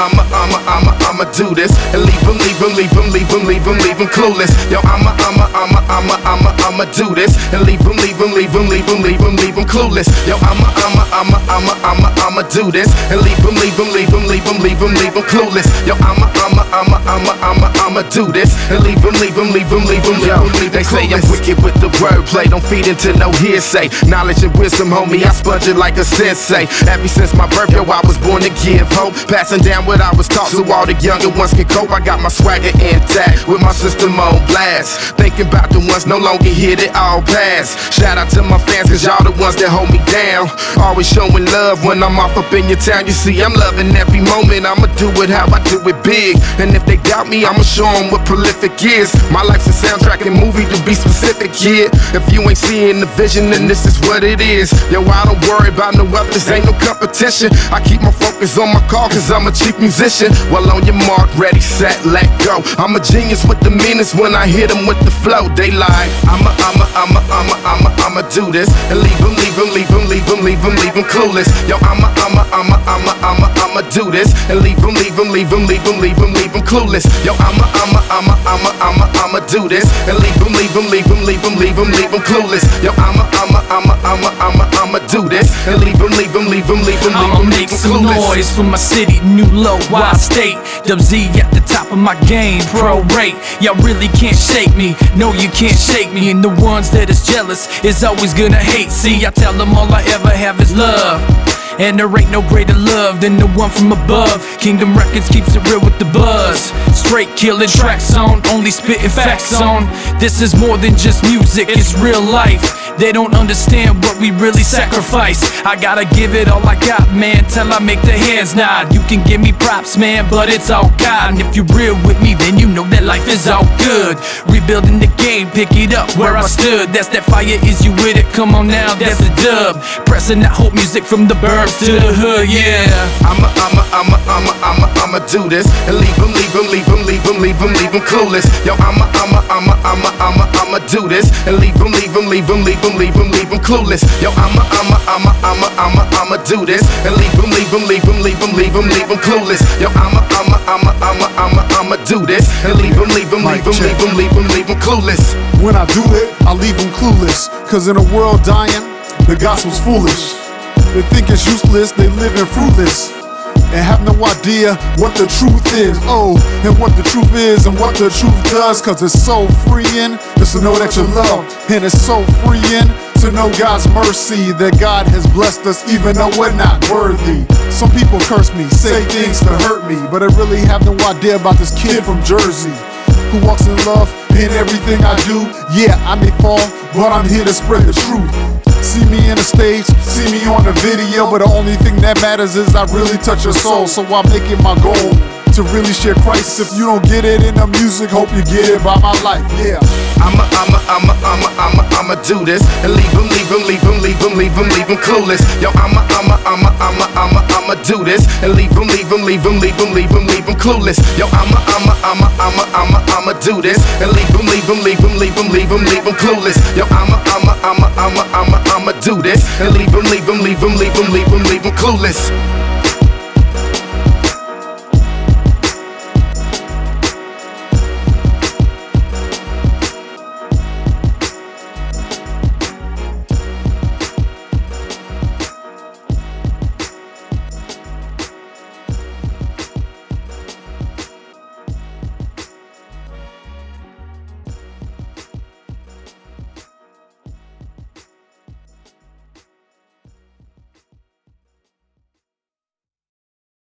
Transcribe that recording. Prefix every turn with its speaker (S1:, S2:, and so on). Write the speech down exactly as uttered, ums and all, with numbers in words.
S1: I'ma, I'ma, I'ma, I'ma do this and leave him, leave him, leave him, leave him, leave him, leave him clueless. Yo, I'ma, I'ma, I'ma, I'ma, I'ma, I'ma do this and leave him, leave him, leave him, leave him, leave him, leave him clueless. Yo, I'ma, I'ma, I'ma, I'ma, I'ma, I'ma do this and leave him, leave him, leave him, leave him, leave him, leave him clueless. Yo, I'ma, I'ma, I'ma, I'ma, I'ma, I'ma do this and leave him, leave him, leave him, leave him, leave him, leave him. They say I'm wicked with the wordplay, don't feed into no hearsay. Knowledge and wisdom, homie, I sponge it like a sensei. Ever since my birth, yo, I was born to give hope, passing down what I was taught so all the younger ones can cope. I got my swagger intact with my system on blast, thinking about the ones no longer here that all pass. Shout out to my fans, cause y'all the ones that hold me down, always showing love when I'm off up in your town. You see, I'm loving every moment, I'ma do it how I do it big. And if they doubt me, I'ma show them what prolific is. My life's a soundtrack and movie to be specific, kid. If you ain't seeing the vision, then this is what it is. Yo, I don't worry about no others, ain't no competition. I keep my focus on my call, cause I'm a chief musician. Well, on your mark, ready, set, let go. I'm a genius with the meanest when I hit them with the flow. They lie, I'ma, I'ma, I'ma, I'ma, I'ma, I'ma do this and leave them, leave them, leave them, leave them, leave them, leave them clueless. Yo, I'ma, I'ma, I'ma, I'ma, I'ma, I'ma do this and leave them, leave them, leave them, leave them, leave them, leave them clueless. Yo, I'ma, I'ma, I'ma, I'ma, I'ma, I'ma do this and leave them, leave them, leave them, leave them, leave them, leave them clueless. Yo, I'ma, I'ma, I'ma, I'ma, I'ma, I'ma do this and leave them, leave them, leave them, leave them, leave them, leave them clueless.
S2: I'ma make some noise for my city, new low, wide state. Dub Z at the top of my game, pro rate. Y'all really can't shake me, no you can't shake me. And the ones that is jealous is always gonna hate. See, I tell them all I ever have is love, and there ain't no greater love than the one from above. Kingdom Records keeps it real with the buzz. Straight killing tracks on, only spitting facts on. This is more than just music, it's real life. They don't understand what we really sacrifice. I gotta give it all I got, man, till I make the hands nod. You can give me props, man, but it's all God. And if you're real with me, then you know that life is all good. Rebuilding the game, pick it up where I stood. That's that fire, is you with it? Come on now, that's the dub. Pressing that hope music from the burbs to the hood, yeah.
S1: I'ma, I'ma, I'ma, I'ma, I'ma, I'ma do this and leave them, leave them, leave them, leave them, leave them, leave them clueless. Yo, I'ma, I'ma, I'ma, I'ma, I'ma, I'ma do this and leave them, leave them, leave them, leave them, leave them, leave them clueless. Yo, I'ma, I'ma, I'ma, I'ma, I'ma, I'ma do this and leave them, leave them, leave them, leave them, leave them, leave them clueless. Yo, I'ma, I'ma, I'ma, I'ma, I'ma, I'ma do this and leave them, leave them, leave them, leave them, leave them, leave them clueless.
S3: When I do it, I leave them clueless. Cause in a world dying, the gospel's foolish. They think it's useless, they living fruitless and have no idea what the truth is. Oh, and what the truth is and what the truth does. Cause it's so freeing just to know that you're loved. And it's so freeing to know God's mercy, that God has blessed us even though we're not worthy. Some people curse me, say things to hurt me, but I really have no idea about this kid from Jersey who walks in love in everything I do. Yeah, I may fall, but I'm here to spread the truth. See me in the stage, see me on the video, but the only thing that matters is I really touch your soul. So I make it my goal to really share Christ. If you don't get it in the music, hope you get it by my life, yeah.
S1: I'ma, I'ma, I'ma, I'ma, I'ma, I'ma do this and leave them, leave them, leave them, leave them, leave them, leave them clueless. Yo, I'ma, I'ma, I'ma, I'ma, I'ma, I'ma do this and leave them, leave them, leave them, leave them, leave them, leave them clueless. Yo, I'ma, I'ma, I'ma, I'ma, I'ma, I'ma do this and leave them, leave them, leave them, leave them, leave them, leave them clueless. Yo, I'ma, I'ma, I'ma, I'ma, I'ma, I'ma do this and leave them, leave them, leave them, leave them, leave them, leave them clueless.